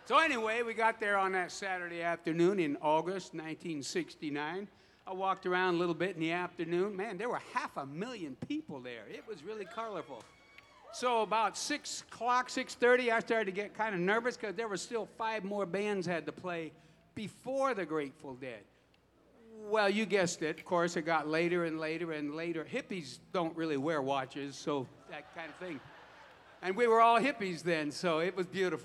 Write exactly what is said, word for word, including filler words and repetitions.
So anyway, we got there on that Saturday afternoon in August nineteen sixty-nine. I walked around a little bit in the afternoon. Man, there were half a million people there. It was really colorful. So about six o'clock, six thirty, I started to get kind of nervous because there were still five more bands had to play before the Grateful Dead. Well, you guessed it. Of course, it got later and later and later. Hippies don't really wear watches, so that kind of thing. And we were all hippies then, so it was beautiful.